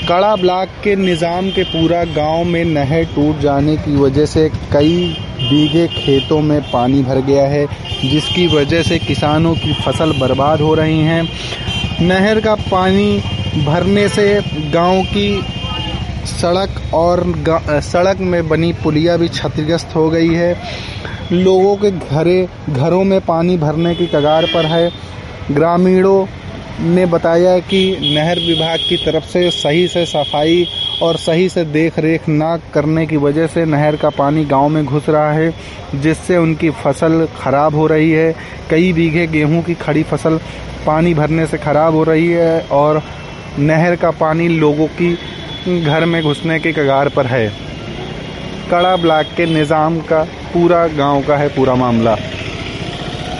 कड़ा ब्लॉक के निज़ाम के पूरा गांव में नहर टूट जाने की वजह से कई बीघे खेतों में पानी भर गया है, जिसकी वजह से किसानों की फसल बर्बाद हो रही हैं। नहर का पानी भरने से गांव की सड़क और सड़क में बनी पुलिया भी क्षतिग्रस्त हो गई है। लोगों के घरों में पानी भरने की कगार पर है। ग्रामीणों ने बताया कि नहर विभाग की तरफ से सही से सफाई और सही से देख रेख न करने की वजह से नहर का पानी गांव में घुस रहा है, जिससे उनकी फसल खराब हो रही है। कई बीघे गेहूं की खड़ी फसल पानी भरने से खराब हो रही है और नहर का पानी लोगों की घर में घुसने के कगार पर है। कड़ा ब्लॉक के निज़ाम का पूरा गांव का है पूरा मामला।